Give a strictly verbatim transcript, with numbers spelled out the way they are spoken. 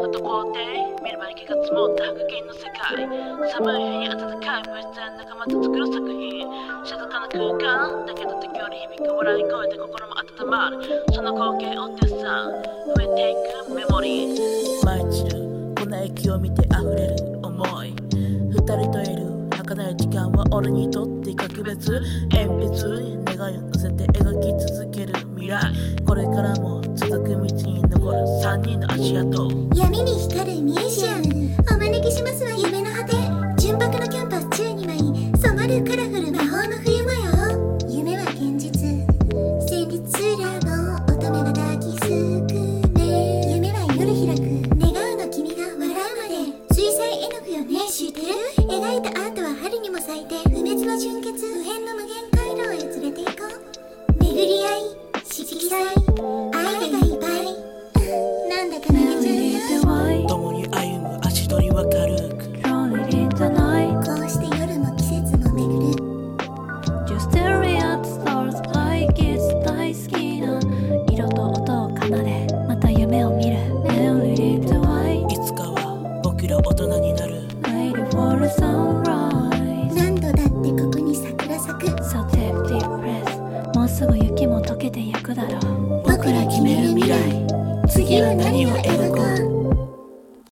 あと皇帝見れば息が積もった白銀の世界、寒い日に暖かい物質仲間と作る作品、静かな空間だけど時折響く笑い声で心も温まる、その光景を追ってさ増えていくメモリー、舞い散るこの駅を見て溢れる思い、二人といる儚い時間は俺にとって格別、鉛筆に願いを乗せて描き続ける未来、これからも続く道に残る三人の足跡、 闇に光るミュージアム、お招きしますわ夢の果て、純白のキャンパス宙に舞い染まるカラフル魔法の冬模様、夢は現実旋律すらも乙女が抱きすくめ、夢は夜開く願うの君が笑うまで、水彩絵の具よね知ってる、描いたアートは春にも咲いて不滅の純潔、不変の無限回廊へ連れて行こう、巡り合い色彩愛がいっぱいなんだか泣けちゃう、 共に歩む足取りは軽く、 こうして夜も季節も巡る、 Just staring at the stars like it's 大好きな色と音を奏でまた夢を見る Every little white いつかは僕ら大人になる Waiting for the sunrise 何度だってここに桜咲く、 So take deep breath もうすぐ雪も溶けてゆくだろう